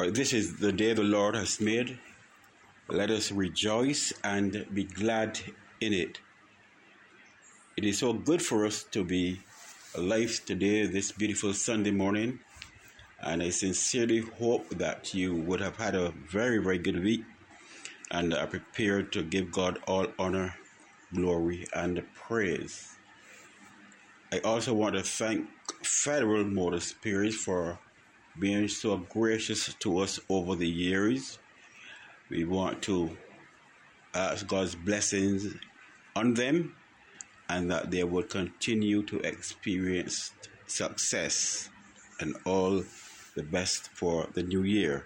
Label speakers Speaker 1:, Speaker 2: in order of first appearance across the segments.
Speaker 1: This is the day the Lord has made. Let us rejoice and be glad in it. It is so good for us to be alive today, this beautiful Sunday morning. And I sincerely hope that you would have had a very, very good week and are prepared to give God all honor, glory, and praise. I also want to thank Federal Motor Spirit for being so gracious to us over the years. We want to ask God's blessings on them and that they will continue to experience success and all the best for the new year.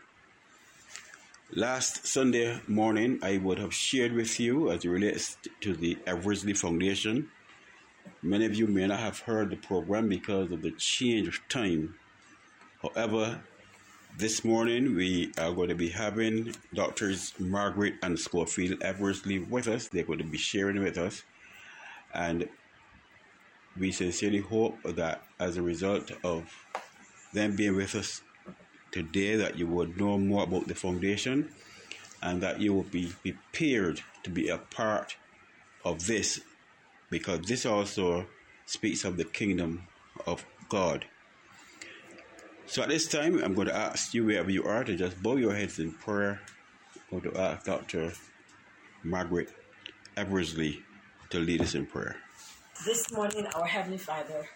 Speaker 1: Last Sunday morning, I would have shared with you as it relates to the Eversley Foundation. Many of you may not have heard the program because of the change of time. However, this morning we are going to be having Doctors Margaret and Schofield Eversley with us. They're going to be sharing with us. And we sincerely hope that as a result of them being with us today, that you would know more about the foundation and that you will be prepared to be a part of this, because this also speaks of the kingdom of God. So at this time, I'm going to ask you, wherever you are, to just bow your heads in prayer. I'm going to ask Dr. Margaret Eversley to lead us in prayer.
Speaker 2: This morning, our Heavenly Father,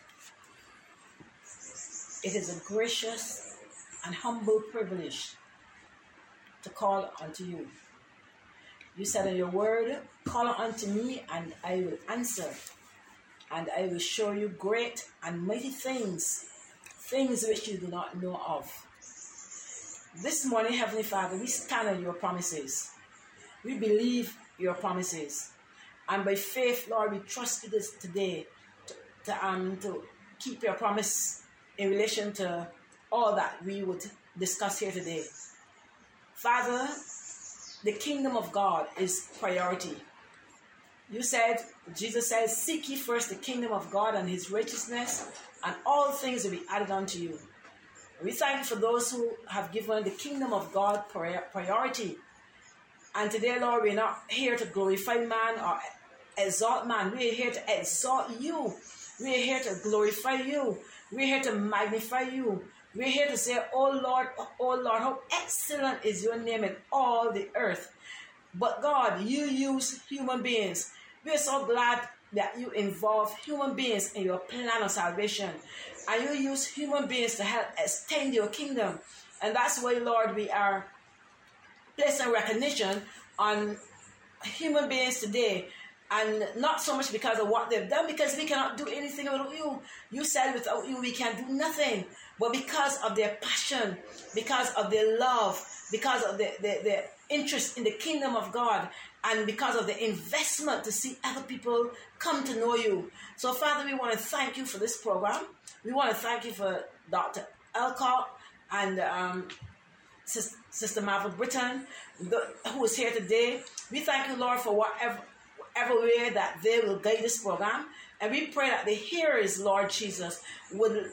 Speaker 2: it is a gracious and humble privilege to call unto you. You said in your word, call unto me and I will answer, and I will show you great and mighty things which you do not know of. This morning, Heavenly Father, we stand on your promises. We believe your promises. And by faith, Lord, we trust you this today to keep your promise in relation to all that we would discuss here today. Father, the kingdom of God is priority. You said, Jesus said, seek ye first the kingdom of God and his righteousness, and all things will be added unto you. We thank you for those who have given the kingdom of God priority. And today, Lord, we're not here to glorify man or exalt man. We're here to exalt you. We're here to glorify you. We're here to magnify you. We're here to say, oh Lord, how excellent is your name in all the earth. But God, you use human beings. We're so glad that you involve human beings in your plan of salvation. And you use human beings to help extend your kingdom. And that's why, Lord, we are placing recognition on human beings today. And not so much because of what they've done, because we cannot do anything without you. You said without you we can do nothing. But because of their passion, because of their love, because of their interest in the kingdom of God, and because of the investment to see other people come to know you. So, Father, we want to thank you for this program. We want to thank you for Dr. Elcott and Sister Marvel Britton, who is here today. We thank you, Lord, for whatever way that they will guide this program. And we pray that the hearers, Lord Jesus, would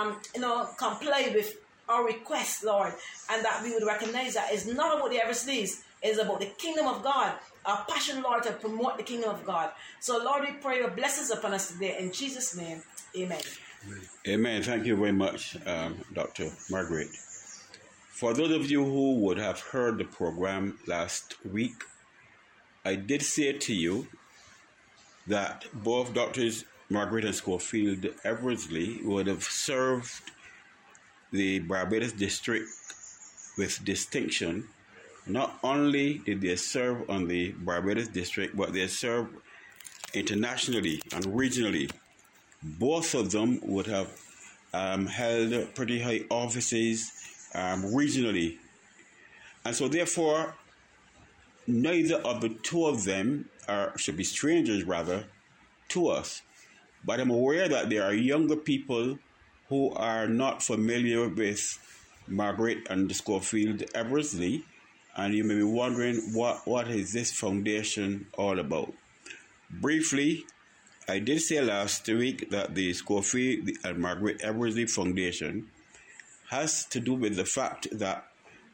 Speaker 2: comply with our request, Lord, and that we would recognize that it's not about the Eversleys, it's about the kingdom of God. Our passion, Lord, to promote the kingdom of God. So, Lord, we pray your blessings upon us today. In Jesus' name, amen.
Speaker 1: Amen. Thank you very much, Dr. Margaret. For those of you who would have heard the program last week, I did say to you that both Doctors Margaret and Schofield Eversley would have served the Barbados district with distinction. Not only did they serve on the Barbados district, but they served internationally and regionally. Both of them would have held pretty high offices regionally. And so therefore, neither of the two of them should be strangers, rather, to us. But I'm aware that there are younger people who are not familiar with Margaret and Schofield Eversley, and you may be wondering what is this foundation all about. Briefly, I did say last week that the Schofield and Margaret Eversley Foundation has to do with the fact that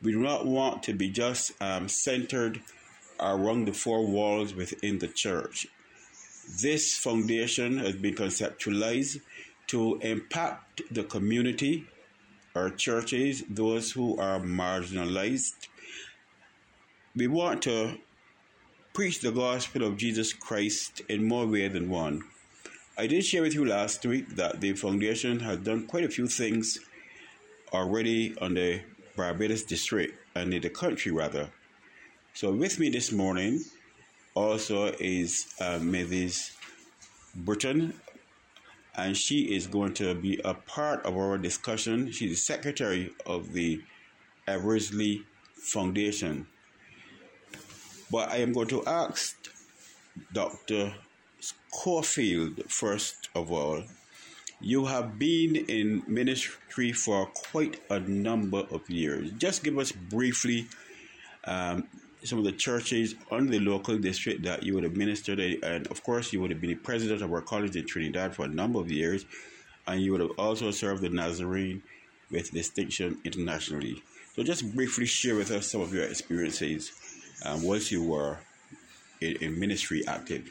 Speaker 1: We do not want to be just centered around the four walls within the church. This foundation has been conceptualized to impact the community, our churches, those who are marginalized. We want to preach the gospel of Jesus Christ in more ways than one. I did share with you last week that the foundation has done quite a few things already on the Barbados district and in the country rather. So with me this morning also is Mrs. Britton, and she is going to be a part of our discussion. She's the secretary of the Eversley Foundation. But I am going to ask Dr. Schofield, first of all. You have been in ministry for quite a number of years. Just give us briefly some of the churches on the local district that you would have ministered in. And of course, you would have been the president of our college in Trinidad for a number of years. And you would have also served the Nazarene with distinction internationally. So just briefly share with us some of your experiences once you were in ministry active.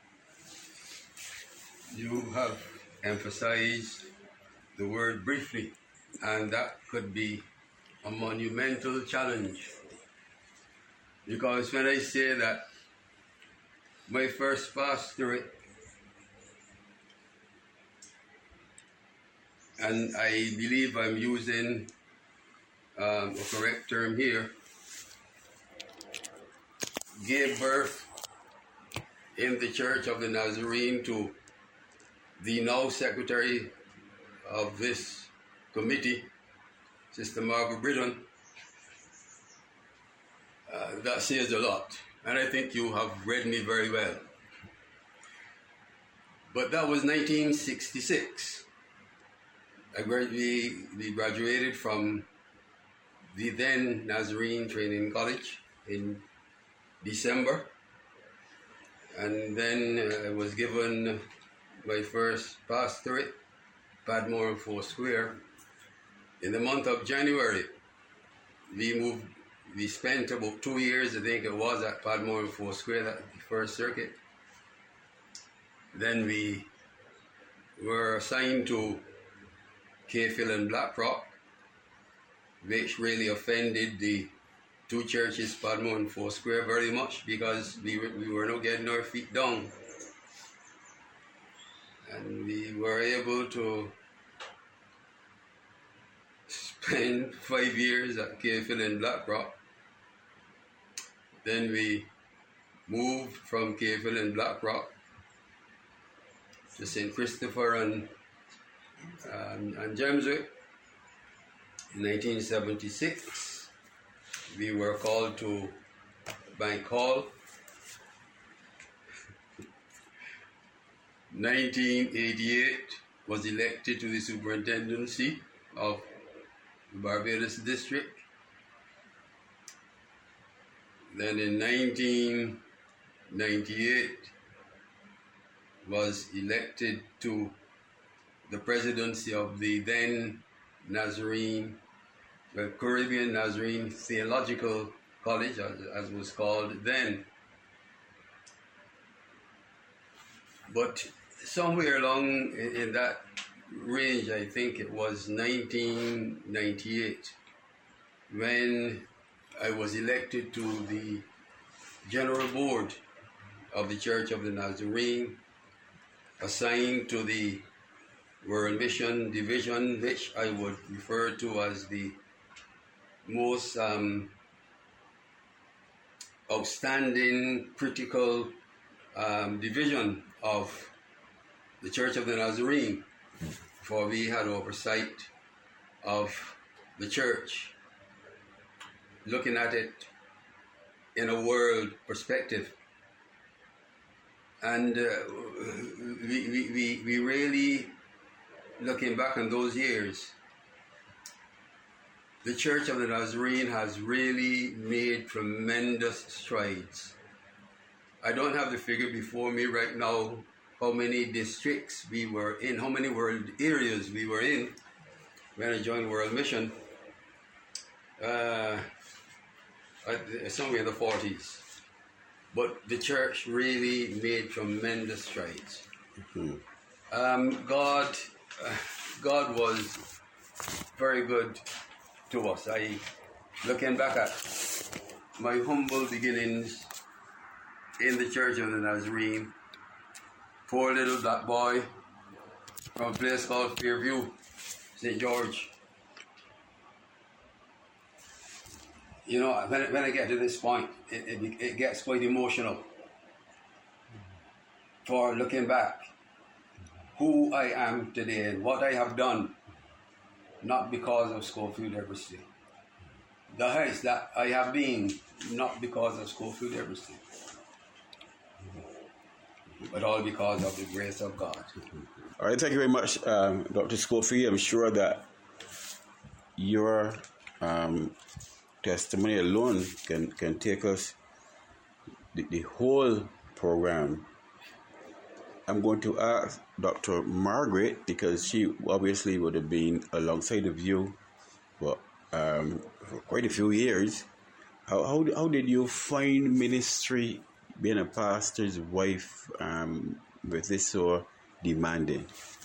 Speaker 3: You have emphasized the word briefly, and that could be a monumental challenge. Because when I say that my first pastorate, and I believe I'm using a correct term here, gave birth in the Church of the Nazarene to the now secretary of this committee, Sister Margaret Britton. That says a lot, and I think you have read me very well. But that was 1966. We graduated from the then Nazarene Training College in December, and then I was given my first pastorate, Padmore and Foursquare, in the month of January. We spent about 2 years, I think it was, at Padmore and Foursquare, that first circuit. Then we were assigned to Cayfield and Blackrock, which really offended the two churches, Padmore and Foursquare, very much, because we were not getting our feet down. And we were able to spend 5 years at Cayfield and Blackrock. Then we moved from Cayfield and Blackrock to St. Christopher and Gemswick. In 1976, we were called to Bank Hall. 1988 was elected to the superintendency of the Barbados district. Then in 1998 was elected to the presidency of the then Caribbean Nazarene Theological College, as it was called then. But somewhere along in that range, I think it was 1998, when I was elected to the General Board of the Church of the Nazarene, assigned to the World Mission Division, which I would refer to as the most outstanding critical division of the Church of the Nazarene, for we had oversight of the church, looking at it in a world perspective. And we really, looking back on those years, the Church of the Nazarene has really made tremendous strides. I don't have the figure before me right now, how many districts we were in, how many world areas we were in when I joined World Mission. somewhere in the 40s. But the church really made tremendous strides. God was very good to us. Looking back at my humble beginnings in the Church of the Nazarene, poor little black boy from a place called Fairview, St. George. You know, when I get to this point, it gets quite emotional for looking back who I am today and what I have done, not because of Schofield Eversley. The heights that I have been, not because of Schofield Eversley, but all because of the grace of God.
Speaker 1: All right, thank you very much, Dr. Schofield. I'm sure that your testimony alone can take us the whole program. I'm going to ask Dr. Margaret, because she obviously would have been alongside of you for quite a few years. How did you find ministry, being a pastor's wife, with this so demanding?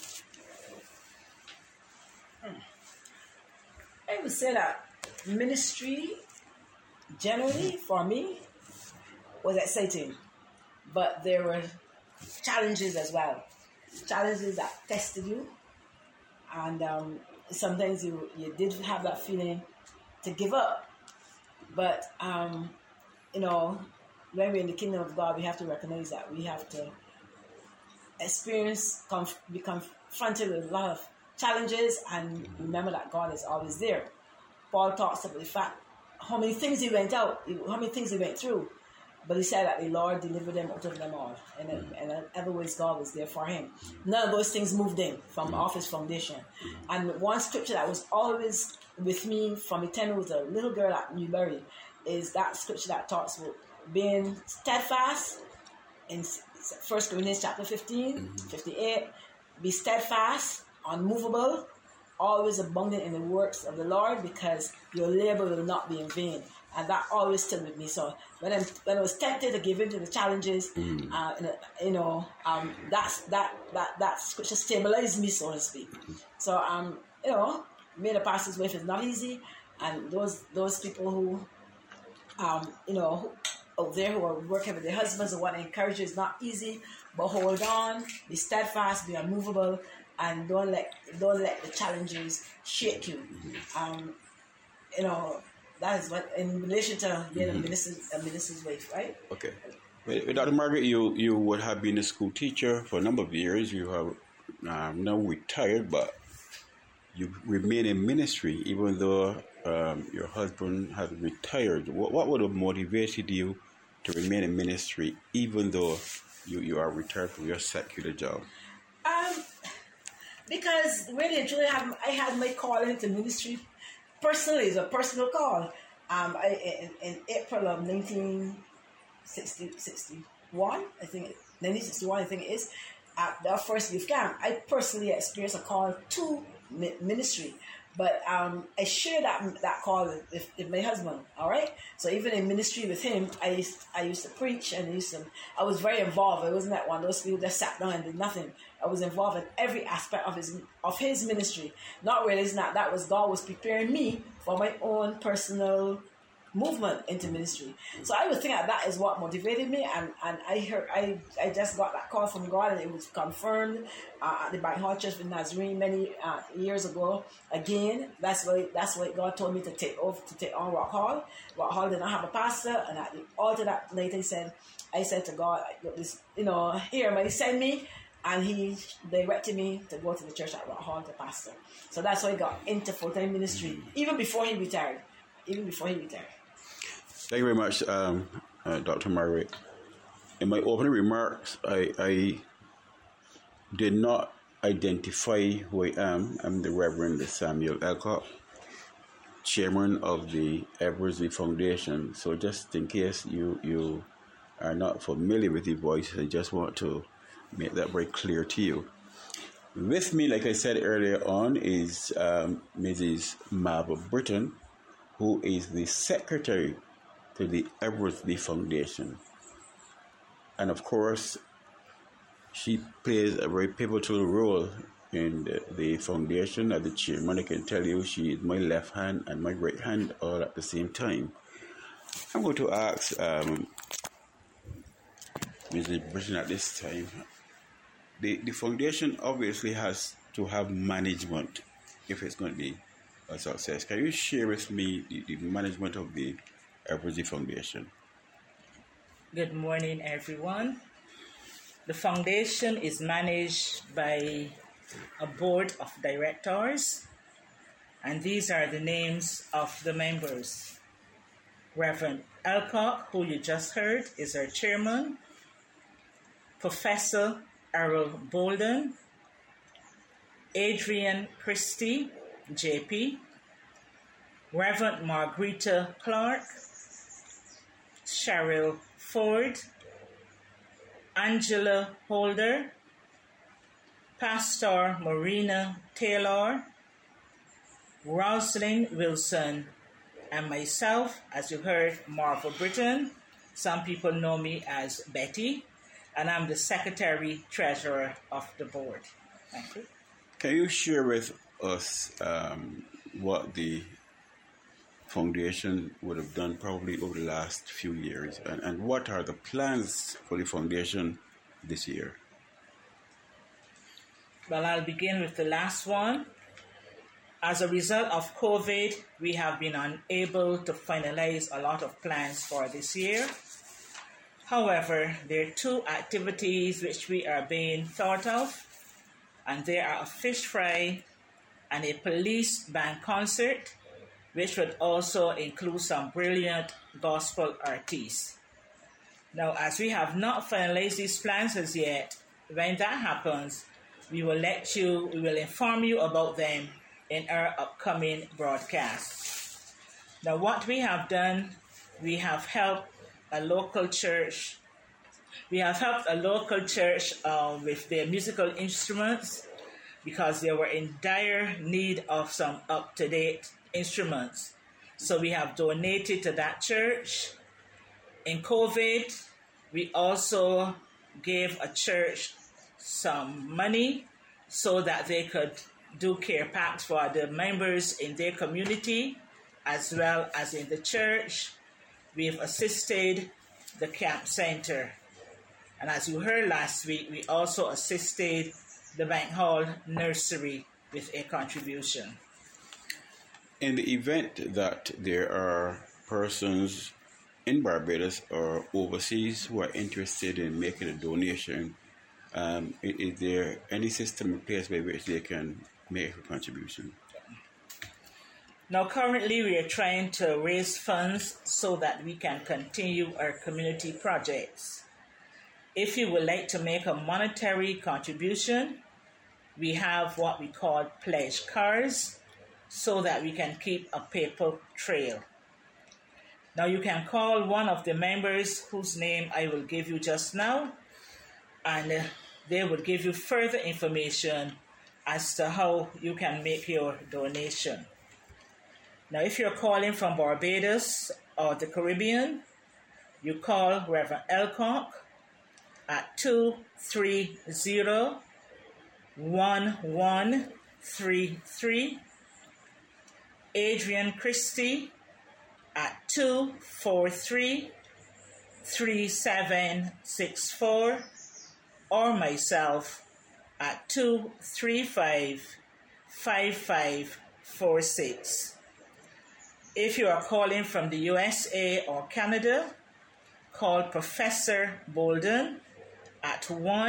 Speaker 2: I would say that ministry, generally, for me, was exciting. But there were challenges as well. Challenges that tested you. And sometimes you did have that feeling to give up. But, you know, when we're in the kingdom of God, we have to recognize that we have to be confronted with a lot of challenges and remember that God is always there. Paul talks about the fact how many things he went through, but he said that the Lord delivered him out of them all, and in other ways God was there for him. None of those things moved him from off his foundation. And one scripture that was always with me from the time I was a little girl at Newbury is that scripture that talks about being steadfast in 1 Corinthians chapter 15, 58. Be steadfast, unmovable, always abounding in the works of the Lord, because your labor will not be in vain. And that always stood with me. So when I was tempted to give in to the challenges, that scripture stabilized me, so to speak. So being a pastor's wife is not easy, and those people who out there who are working with their husbands and want to encourage you, is not easy. But hold on, be steadfast, be unmovable, and don't let the challenges shake you. That is what in relation to being a minister's wife, right?
Speaker 1: Okay. Well, Dr. Margaret, you would have been a school teacher for a number of years. You have now retired, but you remain in ministry even though your husband had retired. What would have motivated you to remain in ministry even though you are retired from your secular job?
Speaker 2: Because really and truly, I had my call into ministry personally. It's a personal call. In April of 1961, I think it is, at the first youth camp, I personally experienced a call to ministry. But I shared that call with my husband, all right? So even in ministry with him, I used to preach, and I was very involved. I wasn't that one of those people that sat down and did nothing. I was involved in every aspect of his ministry. Not realizing that God was preparing me for my own personal movement into ministry. So I would think that is what motivated me, and I just got that call from God, and it was confirmed at the Bank Hall Church of the Nazarene many years ago. Again, that's why God told me to take on Rock Hall. Rock Hall did not have a pastor, and at the altar that night I said to God, here, may send me. And he directed me to go to the church at Rock Hall to pastor. So that's why I got into full-time ministry, even before he retired.
Speaker 1: Thank you very much, Dr. Margaret. In my opening remarks, I did not identify who I am. I'm the Reverend Samuel Elcock, chairman of the Eversley Foundation. So just in case you are not familiar with the voice, I just want to make that very clear to you. With me, like I said earlier on, is Mrs. Marva Britton, who is the secretary to the Eversley Foundation. And of course, she plays a very pivotal role in the foundation. As the chairman, I can tell you she is my left hand and my right hand all at the same time. I'm going to ask Mrs. Britton at this time. The foundation obviously has to have management if it's going to be a success. Can you share with me the management of the Eversley Foundation?
Speaker 4: Good morning, everyone. The foundation is managed by a board of directors, and these are the names of the members. Reverend Elcock, who you just heard, is our chairman. Professor Errol Bolden, Adrian Christie, JP, Reverend Margarita Clark, Cheryl Ford, Angela Holder, Pastor Marina Taylor, Rosalind Wilson, and myself, as you heard, Marva Britton. Some people know me as Betty, and I'm the Secretary Treasurer of the board. Thank you.
Speaker 1: Can you share with us what the foundation would have done probably over the last few years, and what are the plans for the foundation this year?
Speaker 4: Well, I'll begin with the last one. As a result of COVID, we have been unable to finalize a lot of plans for this year. However, there are two activities which we are being thought of, and they are a fish fry and a police band concert, which would also include some brilliant gospel artists. Now, as we have not finalized these plans as yet, when that happens, we will inform you about them in our upcoming broadcast. Now, what we have done, we have helped a local church. We have helped a local church with their musical instruments because they were in dire need of some up-to-date instruments. So we have donated to that church. In COVID, we also gave a church some money so that they could do care packs for the members in their community as well as in the church. We've assisted the camp center. And as you heard last week, we also assisted the Bank Hall Nursery with a contribution.
Speaker 1: In the event that there are persons in Barbados or overseas who are interested in making a donation, is there any system in place by which they can make a contribution?
Speaker 4: Now, currently, we are trying to raise funds so that we can continue our community projects. If you would like to make a monetary contribution, we have what we call pledge cards so that we can keep a paper trail. Now, you can call one of the members whose name I will give you just now, and they will give you further information as to how you can make your donation. Now, if you're calling from Barbados or the Caribbean, you call Reverend Elcock at 230-1133, Adrian Christie at 243-3764, or myself at 235-5546. If you are calling from the USA or Canada, call Professor Bolden at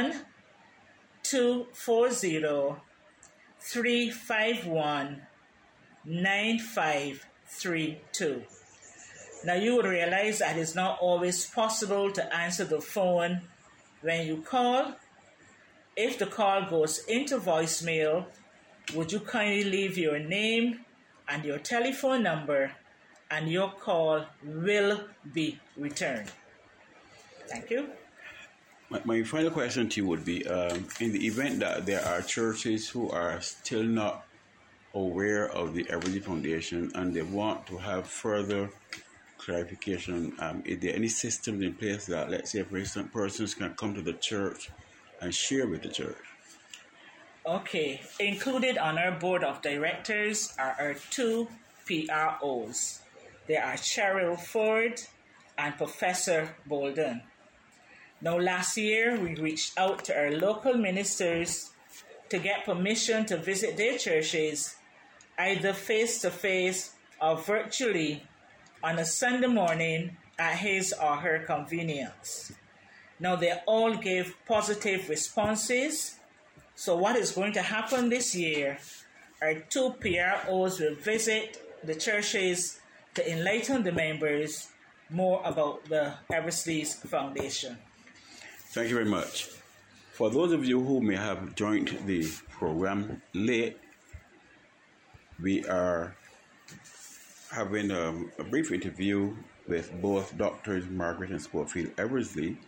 Speaker 4: 1-240-351-9532. Now, you would realize that it's not always possible to answer the phone when you call. If the call goes into voicemail, would you kindly leave your name and your telephone number, and your call will be returned. Thank you.
Speaker 1: My final question to you would be, in the event that there are churches who are still not aware of the Eversley Foundation and they want to have further clarification, is there any systems in place that, let's say, for instance, persons can come to the church and share with the church?
Speaker 4: Okay, included on our board of directors are our 2 PROs. They are Cheryl Ford and Professor Bolden. Now, last year, we reached out to our local ministers to get permission to visit their churches, either face-to-face or virtually, on a Sunday morning at his or her convenience. Now, they all gave positive responses. So what is going to happen this year? Our 2 PROs will visit the churches to enlighten the members more about the Eversley's Foundation.
Speaker 1: Thank you very much. For those of you who may have joined the program late, we are having a brief interview with both Doctors Margaret and Schofield Eversley.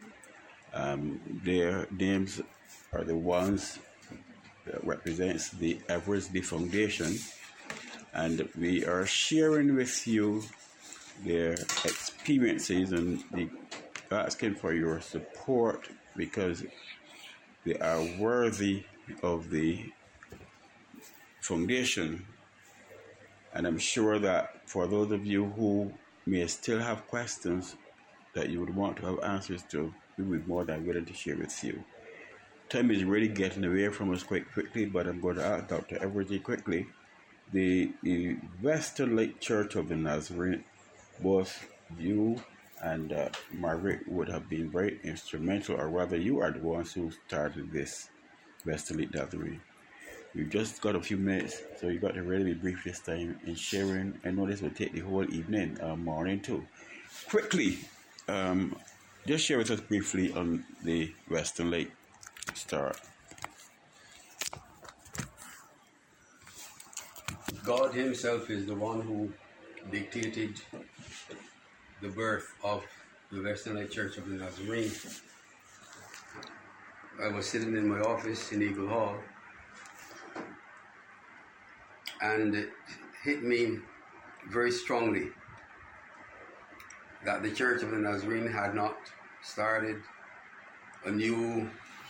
Speaker 1: Their names are the ones that represents the Eversley Foundation, and we are sharing with you their experiences and asking for your support because they are worthy of the foundation. And I'm sure that for those of you who may still have questions that you would want to have answers to, we would be more than willing to share with you. Time is really getting away from us quite quickly, but I'm going to ask Dr. Eversley quickly. The Western Lake Church of the Nazarene, both you and Margaret would have been very instrumental, or rather you are the ones who started this Western Lake Nazarene. We've just got a few minutes, so you've got to really be brief this time in sharing. I know this will take the whole evening, morning too. Quickly, just share with us briefly on the Western Lake start.
Speaker 3: God himself is the one who dictated the birth of the Western Lake Church of the Nazarene. I was sitting in my office in Eagle Hall, and it hit me very strongly that the Church of the Nazarene had not started a new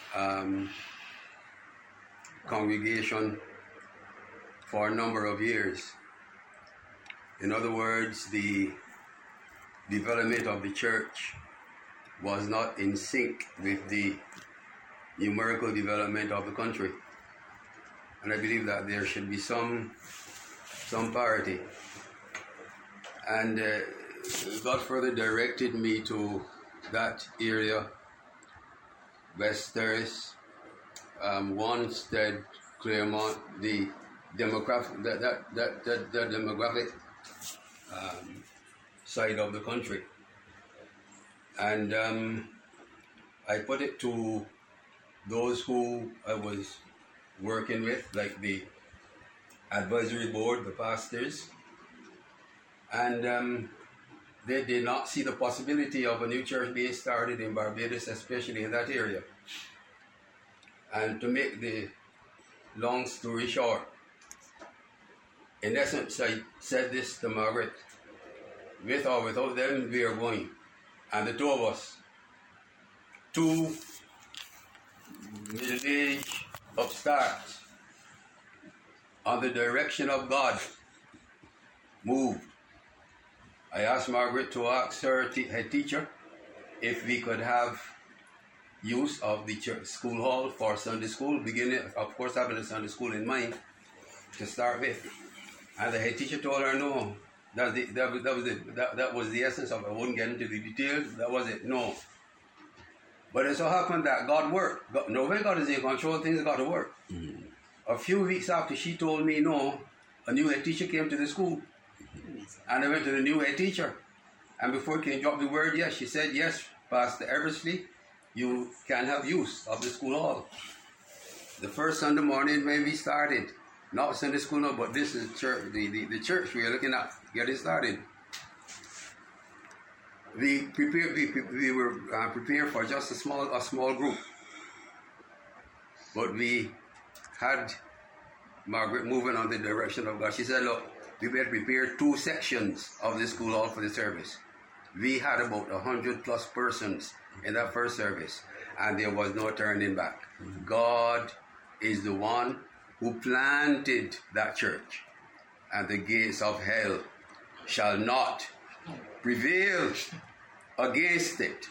Speaker 3: congregation for a number of years. In other words, the development of the church was not in sync with the numerical development of the country. And I believe that there should be some parity. And God further directed me to that area, West Terrace, Wanstead, Claremont, the demographic, the demographic side of the country. And I put it to those who I was working with, like the advisory board, the pastors, and they did not see the possibility of a new church being started in Barbados, especially in that area. And to make the long story short, in essence, I said this to Margaret: with or without them, we are going. And the two of us, 2 middle-aged upstarts, on the direction of God, moved. I asked Margaret to ask her head teacher if we could have use of the church school hall for Sunday school, beginning, of course, having a Sunday school in mind to start with. And the head teacher told her no. That was the essence of it. I wouldn't get into the details. That was it. No. But it so happened that God worked. No, when God is in control, things got to work. Mm-hmm. A few weeks after she told me no, a new head teacher came to the school. And I went to the new head teacher. And before he can drop the word yes, she said, yes, Pastor Eversley, you can have use of the school hall. The first Sunday morning when we started, not Sunday school, no, but this is church, the church we are looking at getting started. We were prepared for just a small group, but we had Margaret moving on the direction of God. She said, look, we better prepare 2 sections of the school hall for the service. We had about 100 plus persons in that first service, and there was no turning back. God is the one who planted that church, and the gates of hell shall not prevail against it.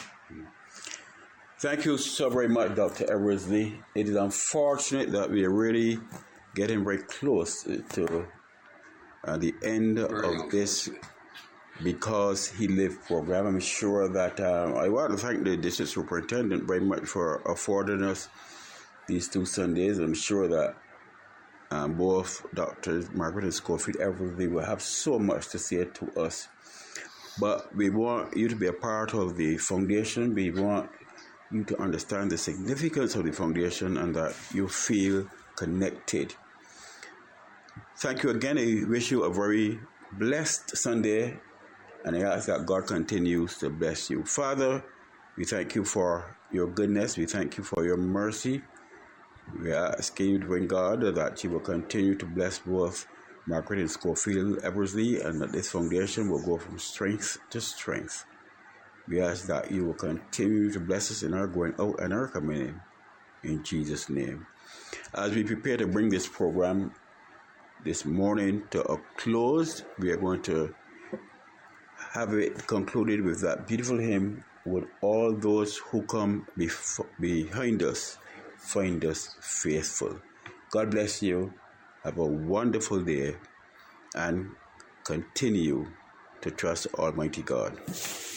Speaker 1: Thank you so very much, Dr. Eversley. It is unfortunate that we are really getting very close to the end of this Because He Lived program. I'm sure that I want to thank the district superintendent very much for affording us these 2 Sundays. I'm sure that both Drs. Margaret and Schofield Eversley will have so much to say to us. But we want you to be a part of the foundation. We want you to understand the significance of the foundation and that you feel connected. Thank you again. I wish you a very blessed Sunday, and I ask that God continues to bless you. Father, we thank you for your goodness. We thank you for your mercy. We are asking you, Divine God, that you will continue to bless both Margaret and Schofield Eversley, and that this foundation will go from strength to strength. We ask that you will continue to bless us in our going out and our coming in Jesus' name. As we prepare to bring this program this morning to a close, we are going to have it concluded with that beautiful hymn, "Would all those who come behind us find us faithful." God bless you. Have a wonderful day and continue to trust Almighty God.